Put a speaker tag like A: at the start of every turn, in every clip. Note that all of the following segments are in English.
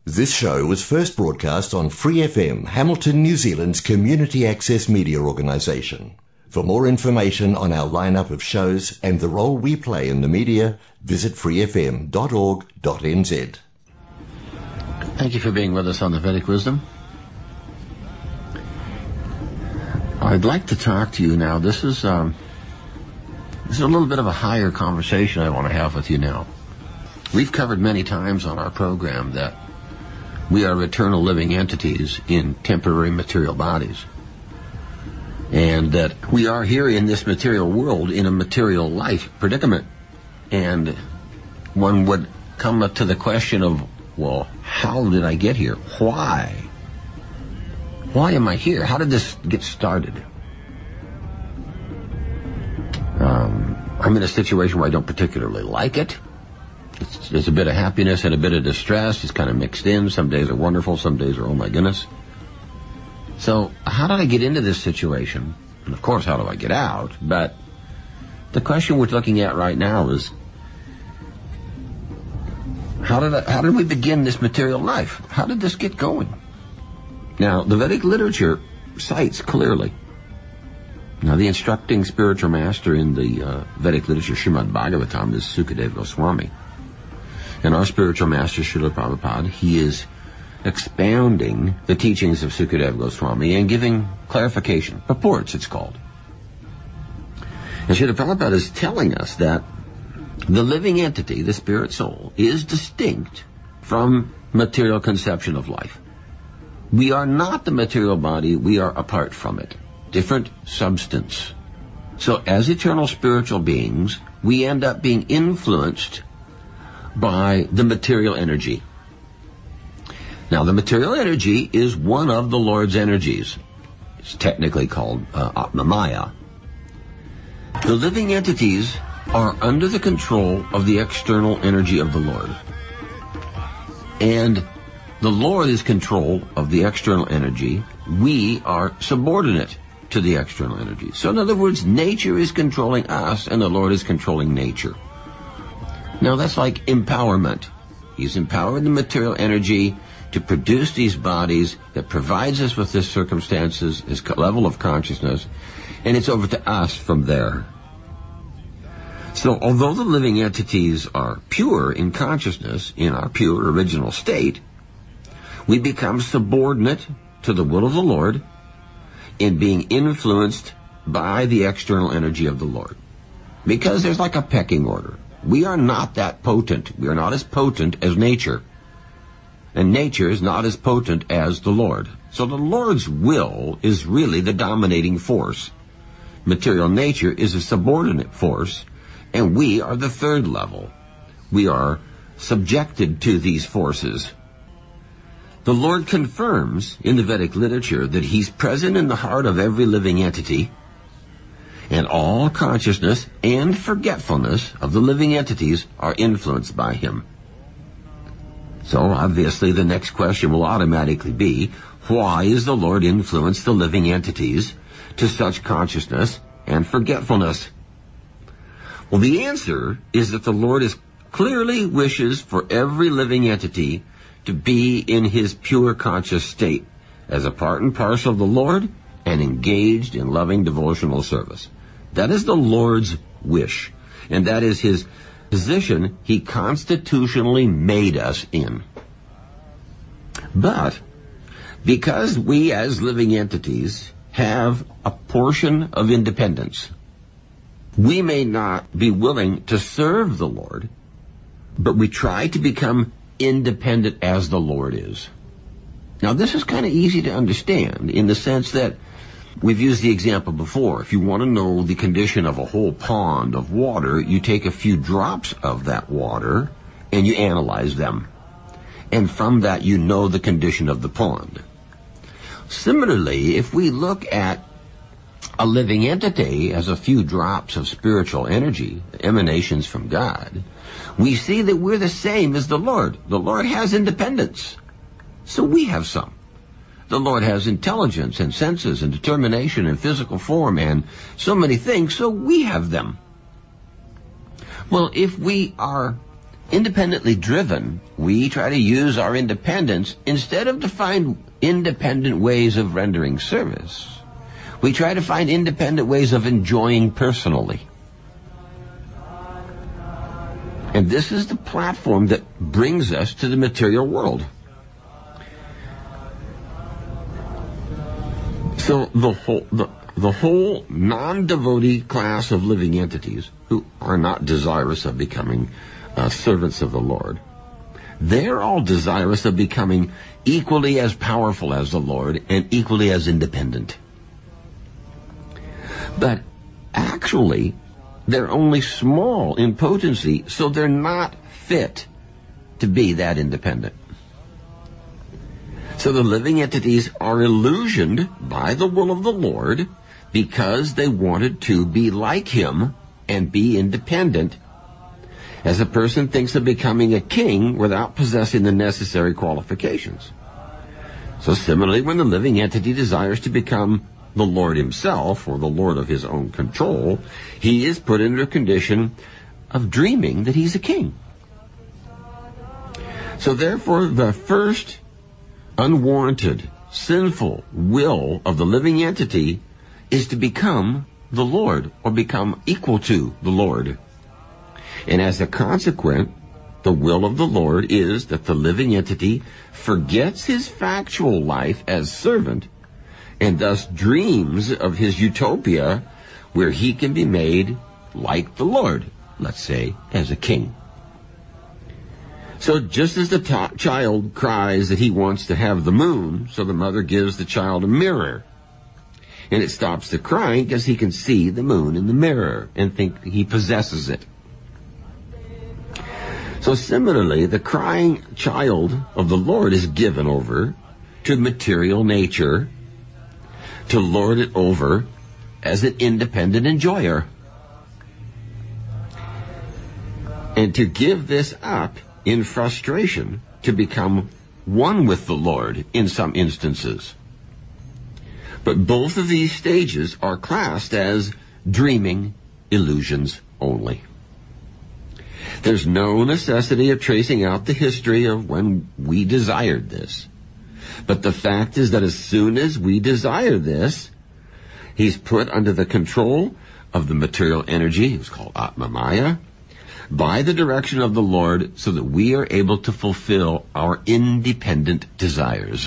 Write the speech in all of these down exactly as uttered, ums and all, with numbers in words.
A: This show was first broadcast on Free F M, Hamilton, New Zealand's community access media organisation. For more information on our lineup of shows and the role we play in the media, visit free f m dot org dot n z.
B: Thank you for being with us on the Vedic Wisdom. I'd like to talk to you now. This is um, this is a little bit of a higher conversation I want to have with you now. We've covered many times on our program that we are eternal living entities in temporary material bodies, and that we are here in this material world in a material life predicament. And one would come up to the question of, well, how did I get here? Why? Why am I here? How did this get started? Um, I'm in a situation where I don't particularly like it. It's, there's a bit of happiness and a bit of distress. It's kind of mixed in. Some days are wonderful. Some days are, oh my goodness. So how did I get into this situation? And of course, how do I get out? But the question we're looking at right now is, how did I, how did we begin this material life? How did this get going? Now, the Vedic literature cites clearly. Now, the instructing spiritual master in the uh, Vedic literature, Srimad Bhagavatam, is Sukadeva Goswami. And our spiritual master, Srila Prabhupada, he is expounding the teachings of Sukadeva Goswami and giving clarification, purports it's called. And Srila Prabhupada is telling us that the living entity, the spirit soul, is distinct from material conception of life. We are not the material body, we are apart from it. Different substance. So as eternal spiritual beings, we end up being influenced by the material energy. Now, the material energy is one of the Lord's energies. It's technically called uh, Atma Maya. The living entities are under the control of the external energy of the Lord. And the Lord is control of the external energy. We are subordinate to the external energy. So in other words, nature is controlling us and the Lord is controlling nature. Now that's like empowerment. He's empowering the material energy to produce these bodies that provides us with this circumstances, this level of consciousness, and it's over to us from there. So although the living entities are pure in consciousness, in our pure original state, we become subordinate to the will of the Lord in being influenced by the external energy of the Lord. Because there's like a pecking order. We are not that potent. We are not as potent as nature. And nature is not as potent as the Lord. So the Lord's will is really the dominating force. Material nature is a subordinate force, and we are the third level. We are subjected to these forces. The Lord confirms in the Vedic literature that He's present in the heart of every living entity, and all consciousness and forgetfulness of the living entities are influenced by Him. So obviously the next question will automatically be, why is the Lord influenced the living entities to such consciousness and forgetfulness? Well, the answer is that the Lord is clearly wishes for every living entity to be in His pure conscious state as a part and parcel of the Lord and engaged in loving devotional service. That is the Lord's wish, and that is His position He constitutionally made us in. But because we as living entities have a portion of independence, we may not be willing to serve the Lord, but we try to become independent as the Lord is. Now, this is kind of easy to understand in the sense that we've used the example before. If you want to know the condition of a whole pond of water, you take a few drops of that water and you analyze them. And from that, you know the condition of the pond. Similarly, if we look at a living entity as a few drops of spiritual energy, emanations from God, we see that we're the same as the Lord. The Lord has independence, so we have some. The Lord has intelligence and senses and determination and physical form and so many things, so we have them. Well, if we are independently driven, we try to use our independence instead of to find independent ways of rendering service. We try to find independent ways of enjoying personally. And this is the platform that brings us to the material world. So the whole, the, the whole non-devotee class of living entities who are not desirous of becoming uh, servants of the Lord, they're all desirous of becoming equally as powerful as the Lord and equally as independent. But actually, they're only small in potency, so they're not fit to be that independent. So the living entities are illusioned by the will of the Lord because they wanted to be like Him and be independent, as a person thinks of becoming a king without possessing the necessary qualifications. So similarly, when the living entity desires to become the Lord Himself, or the Lord of his own control, he is put into a condition of dreaming that he's a king. So therefore, the first unwarranted, sinful will of the living entity is to become the Lord, or become equal to the Lord. And as a consequence, the will of the Lord is that the living entity forgets his factual life as servant and thus dreams of his utopia where he can be made like the Lord, let's say, as a king. So just as the t- child cries that he wants to have the moon, so the mother gives the child a mirror. And it stops the crying because he can see the moon in the mirror and think he possesses it. So similarly, the crying child of the Lord is given over to material nature to lord it over as an independent enjoyer. And to give this up in frustration to become one with the Lord in some instances. But both of these stages are classed as dreaming illusions only. There's no necessity of tracing out the history of when we desired this. But the fact is that as soon as we desire this, he's put under the control of the material energy, it's called Atma Maya, by the direction of the Lord, so that we are able to fulfill our independent desires.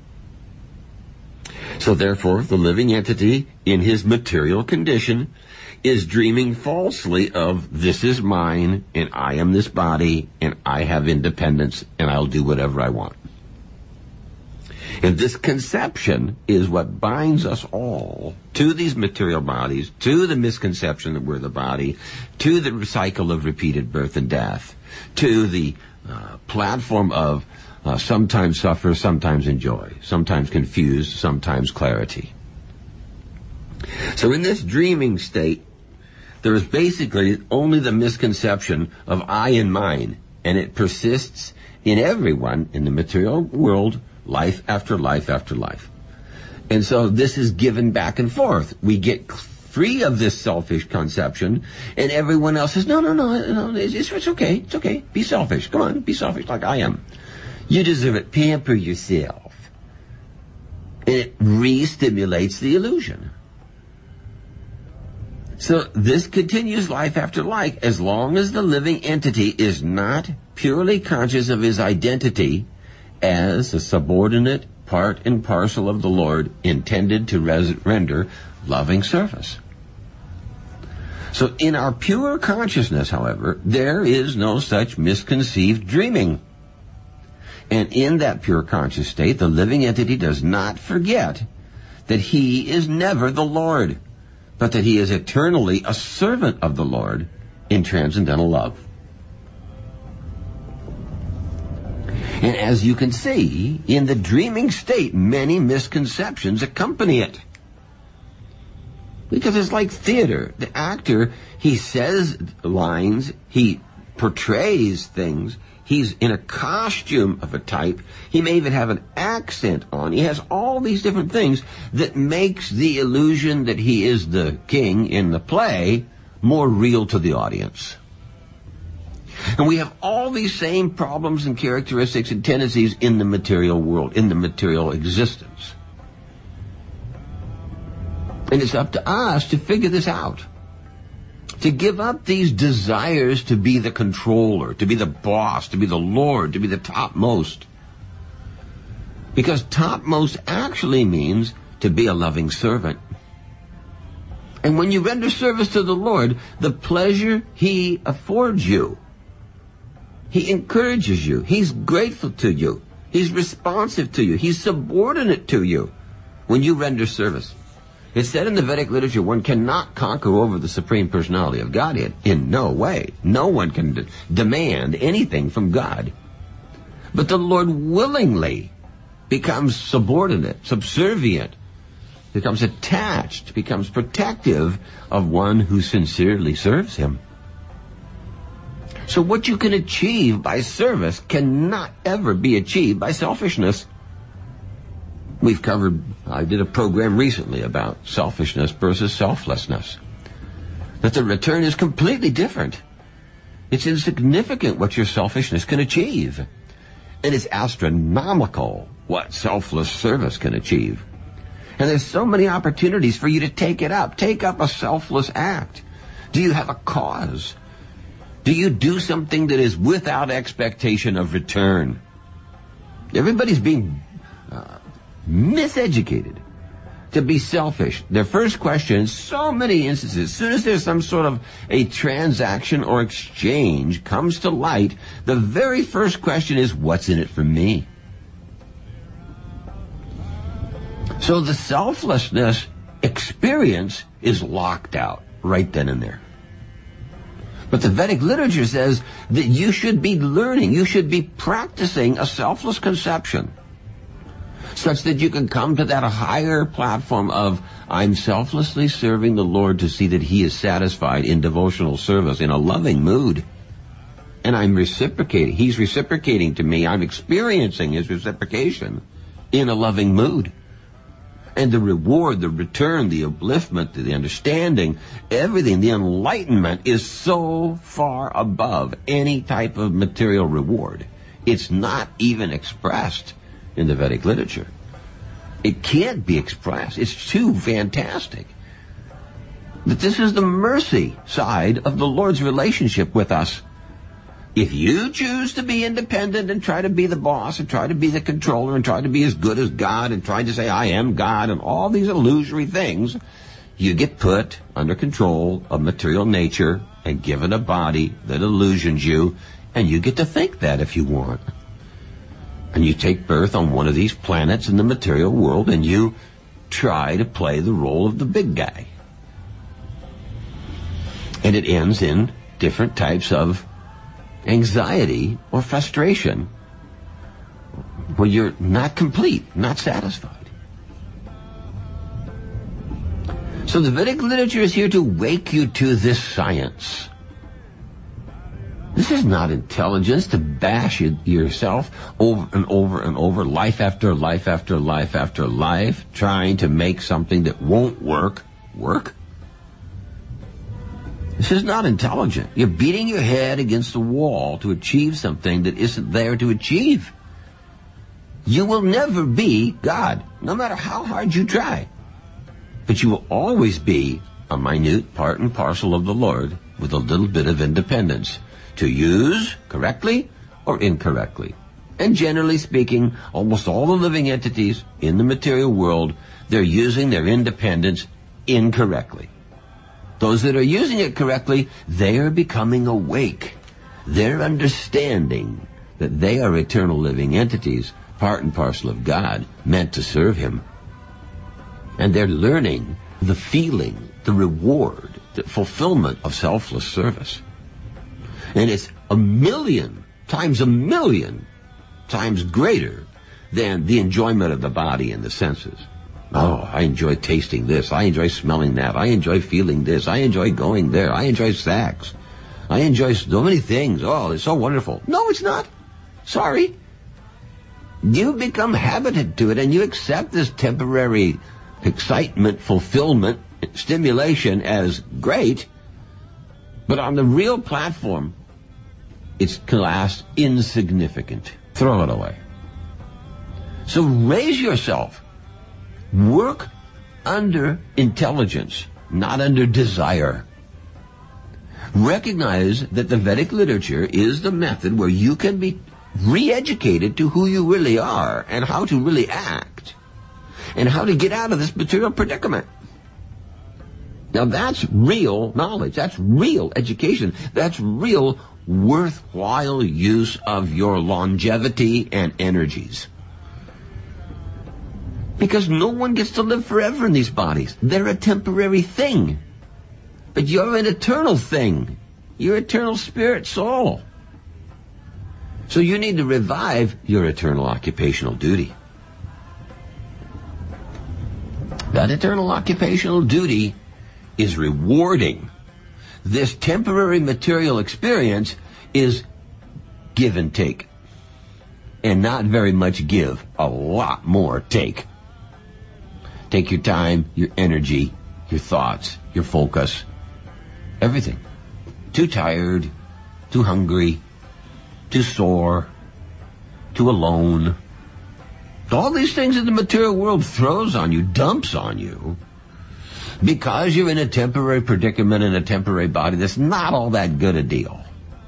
B: So therefore, the living entity in his material condition is dreaming falsely of, this is mine, and I am this body, and I have independence, and I'll do whatever I want. And this conception is what binds us all to these material bodies, to the misconception that we're the body, to the cycle of repeated birth and death, to the uh, platform of uh, sometimes suffer, sometimes enjoy, sometimes confuse, sometimes clarity. So in this dreaming state, there is basically only the misconception of I and mine, and it persists in everyone in the material world, life after life after life. And so this is given back and forth. We get free of this selfish conception, and everyone else says, no, no, no, no, it's, it's okay, it's okay, be selfish, come on, be selfish like I am. You deserve it, pamper yourself. And it re-stimulates the illusion. So this continues life after life as long as the living entity is not purely conscious of his identity as a subordinate part and parcel of the Lord intended to res- render loving service. So in our pure consciousness, however, there is no such misconceived dreaming. And in that pure conscious state, the living entity does not forget that he is never the Lord, but that he is eternally a servant of the Lord in transcendental love. And as you can see, in the dreaming state, many misconceptions accompany it. Because it's like theater. The actor, he says lines, he portrays things, he's in a costume of a type, he may even have an accent on, he has all these different things that makes the illusion that he is the king in the play more real to the audience. And we have all these same problems and characteristics and tendencies in the material world, in the material existence. And it's up to us to figure this out. To give up these desires to be the controller, to be the boss, to be the Lord, to be the topmost. Because topmost actually means to be a loving servant. And when you render service to the Lord, the pleasure He affords you, He encourages you, He's grateful to you, He's responsive to you, He's subordinate to you when you render service. It's said in the Vedic literature, one cannot conquer over the Supreme Personality of Godhead. In no way. No one can de- demand anything from God. But the Lord willingly becomes subordinate, subservient, becomes attached, becomes protective of one who sincerely serves Him. So what you can achieve by service cannot ever be achieved by selfishness. We've covered, I did a program recently about selfishness versus selflessness. That the return is completely different. It's insignificant what your selfishness can achieve. And it's astronomical what selfless service can achieve. And there's so many opportunities for you to take it up. Take up a selfless act. Do you have a cause? Do you do something that is without expectation of return? Everybody's being uh, miseducated to be selfish. Their first question, in so many instances, as soon as there's some sort of a transaction or exchange comes to light, the very first question is, what's in it for me? So the selflessness experience is locked out right then and there. But the Vedic literature says that you should be learning, you should be practicing a selfless conception, such that you can come to that higher platform of, I'm selflessly serving the Lord to see that He is satisfied in devotional service, in a loving mood. And I'm reciprocating. He's reciprocating to me. I'm experiencing His reciprocation in a loving mood. And the reward, the return, the upliftment, the understanding, everything, the enlightenment is so far above any type of material reward. It's not even expressed in the Vedic literature. It can't be expressed. It's too fantastic. But this is the mercy side of the Lord's relationship with us. If you choose to be independent and try to be the boss and try to be the controller and try to be as good as God and try to say, I am God and all these illusory things, you get put under control of material nature and given a body that illusions you, and you get to think that if you want. And you take birth on one of these planets in the material world and you try to play the role of the big guy. And it ends in different types of anxiety or frustration where you're not complete, not satisfied. So the Vedic literature is here to wake you to this science. This is not intelligence to bash it yourself over and over and over, life after life after life after life, trying to make something that won't work, work. This is not intelligent. You're beating your head against the wall to achieve something that isn't there to achieve. You will never be God, no matter how hard you try. But you will always be a minute part and parcel of the Lord with a little bit of independence to use correctly or incorrectly. And generally speaking, almost all the living entities in the material world, they're using their independence incorrectly. Those that are using it correctly, they are becoming awake. They're understanding that they are eternal living entities, part and parcel of God, meant to serve Him. And they're learning the feeling, the reward, the fulfillment of selfless service. And it's a million times a million times greater than the enjoyment of the body and the senses. Oh, I enjoy tasting this. I enjoy smelling that. I enjoy feeling this. I enjoy going there. I enjoy sex. I enjoy so many things. Oh, it's so wonderful. No, it's not. Sorry. You become habited to it and you accept this temporary excitement, fulfillment, stimulation as great. But on the real platform, it's classed insignificant. Throw it away. So raise yourself. Work under intelligence, not under desire. Recognize that the Vedic literature is the method where you can be re-educated to who you really are and how to really act and how to get out of this material predicament. Now that's real knowledge. That's real education. That's real worthwhile use of your longevity and energies. Because no one gets to live forever in these bodies. They're a temporary thing. But you're an eternal thing. You're eternal spirit soul. So you need to revive your eternal occupational duty. That eternal occupational duty is rewarding. This temporary material experience is give and take. And not very much give, a lot more take. Take your time, your energy, your thoughts, your focus, everything. Too tired, too hungry, too sore, too alone. All these things that the material world throws on you, dumps on you, because you're in a temporary predicament in a temporary body that's not all that good a deal.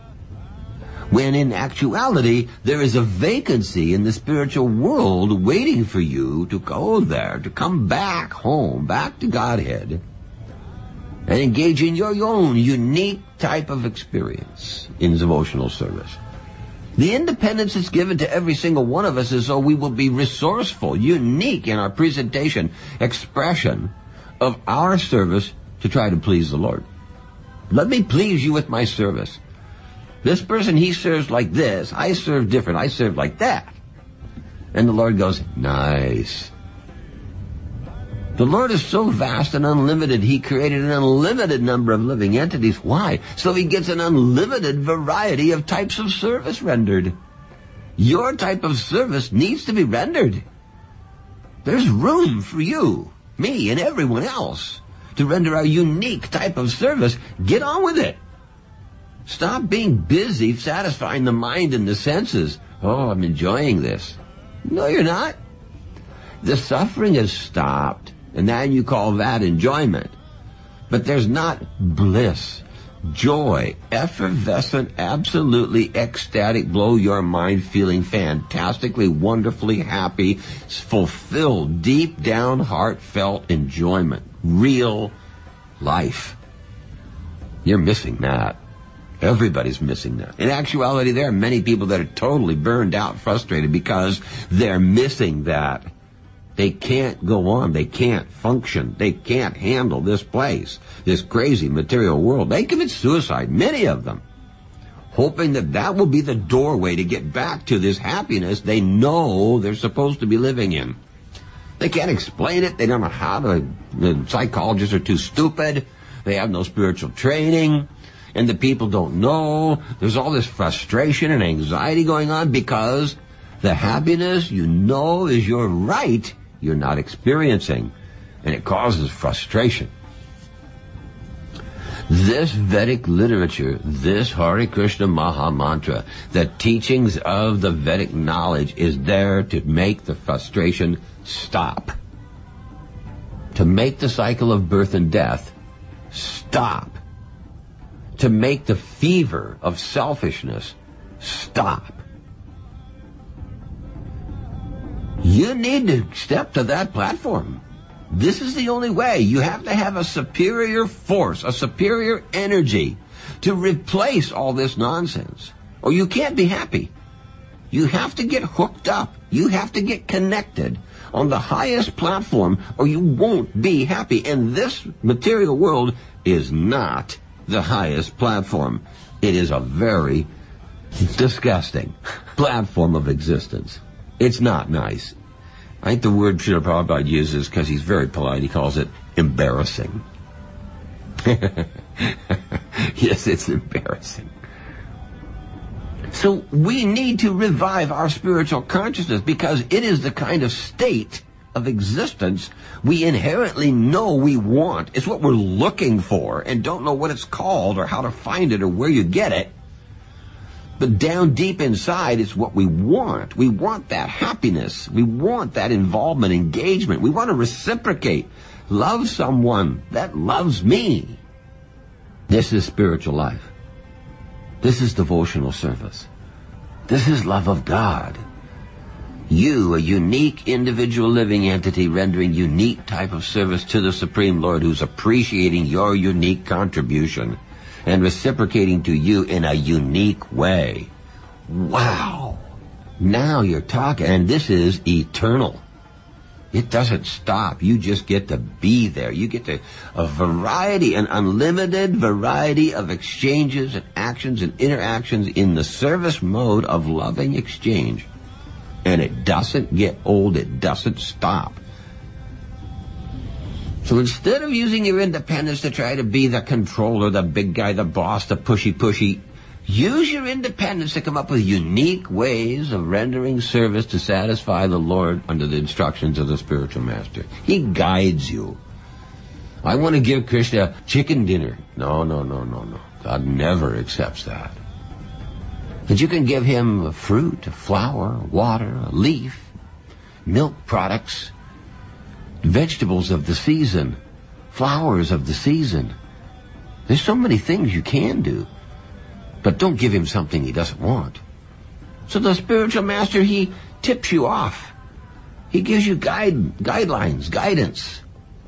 B: When in actuality, there is a vacancy in the spiritual world waiting for you to go there, to come back home, back to Godhead, and engage in your own unique type of experience in devotional service. The independence that's given to every single one of us is so we will be resourceful, unique in our presentation, expression of our service to try to please the Lord. Let me please you with my service. This person, he serves like this. I serve different. I serve like that. And the Lord goes, nice. The Lord is so vast and unlimited, he created an unlimited number of living entities. Why? So he gets an unlimited variety of types of service rendered. Your type of service needs to be rendered. There's room for you, me, and everyone else to render our unique type of service. Get on with it. Stop being busy satisfying the mind and the senses. Oh, I'm enjoying this. No, you're not. The suffering has stopped, and now you call that enjoyment. But there's not bliss, joy, effervescent, absolutely ecstatic, blow your mind feeling, fantastically, wonderfully happy, fulfilled, deep down, heartfelt enjoyment. Real life. You're missing that. Everybody's missing that. In actuality, there are many people that are totally burned out, frustrated, because they're missing that. They can't go on. They can't function. They can't handle this place, this crazy material world. They commit suicide, many of them, hoping that that will be the doorway to get back to this happiness they know they're supposed to be living in. They can't explain it. They don't know how to. The psychologists are too stupid. They have no spiritual training. And the people don't know. There's all this frustration and anxiety going on because the happiness you know is your right, you're not experiencing. And it causes frustration. This Vedic literature, this Hare Krishna Maha Mantra, the teachings of the Vedic knowledge is there to make the frustration stop. To make the cycle of birth and death stop. To make the fever of selfishness stop. You need to step to that platform. This is the only way. You have to have a superior force, a superior energy to replace all this nonsense. Or you can't be happy. You have to get hooked up. You have to get connected on the highest platform or you won't be happy. And this material world is not the highest platform. It is a very disgusting platform of existence. It's not nice. I think the word Srila Prabhupada uses, because he's very polite, he calls it embarrassing. Yes, it's embarrassing. So we need to revive our spiritual consciousness because it is the kind of state of existence we inherently know we want. It's what we're looking for and don't know what it's called or how to find it or where you get it. But down deep inside, it's what we want. We want that happiness. We want that involvement, engagement. We want to reciprocate. Love someone that loves me. This is spiritual life. This is devotional service. This is love of God. You, a unique individual living entity, rendering unique type of service to the Supreme Lord, who's appreciating your unique contribution and reciprocating to you in a unique way. Wow. Now you're talking, and this is eternal. It doesn't stop. You just get to be there. You get to a variety, an unlimited variety of exchanges and actions and interactions in the service mode of loving exchange. And it doesn't get old. It doesn't stop. So instead of using your independence to try to be the controller, the big guy, the boss, the pushy-pushy, use your independence to come up with unique ways of rendering service to satisfy the Lord under the instructions of the spiritual master. He guides you. I want to give Krishna chicken dinner. No, no, no, no, no. God never accepts that. But you can give him fruit, flour, water, a leaf, milk products, vegetables of the season, flowers of the season. There's so many things you can do. But don't give him something he doesn't want. So the spiritual master, he tips you off. He gives you guide, guidelines, guidance,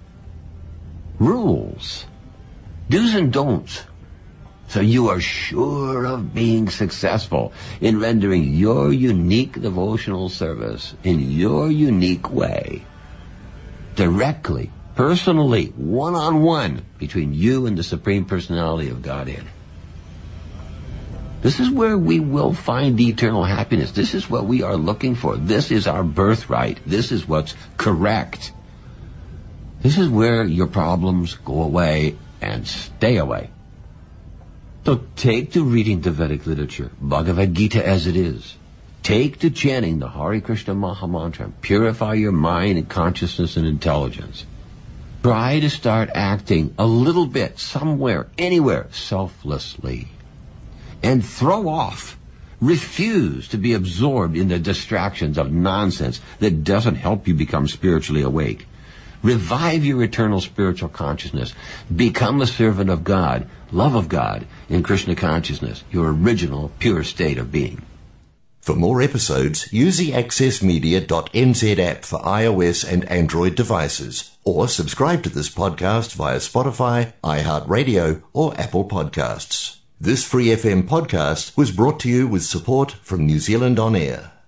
B: rules, do's and don'ts. So you are sure of being successful in rendering your unique devotional service in your unique way, directly, personally, one-on-one, between you and the Supreme Personality of Godhead. This is where we will find eternal happiness. This is what we are looking for. This is our birthright. This is what's correct. This is where your problems go away and stay away. So take to reading the Vedic literature, Bhagavad Gita as it is. Take to chanting the Hare Krishna Maha Mantra. Purify your mind and consciousness and intelligence. Try to start acting a little bit, somewhere, anywhere, selflessly. And throw off, refuse to be absorbed in the distractions of nonsense that doesn't help you become spiritually awake. Revive your eternal spiritual consciousness. Become a servant of God, love of God, in Krishna consciousness, your original pure state of being.
A: For more episodes, use the access media dot n z app for iOS and Android devices, or subscribe to this podcast via Spotify, iHeartRadio, or Apple Podcasts. This Free F M podcast was brought to you with support from New Zealand On Air.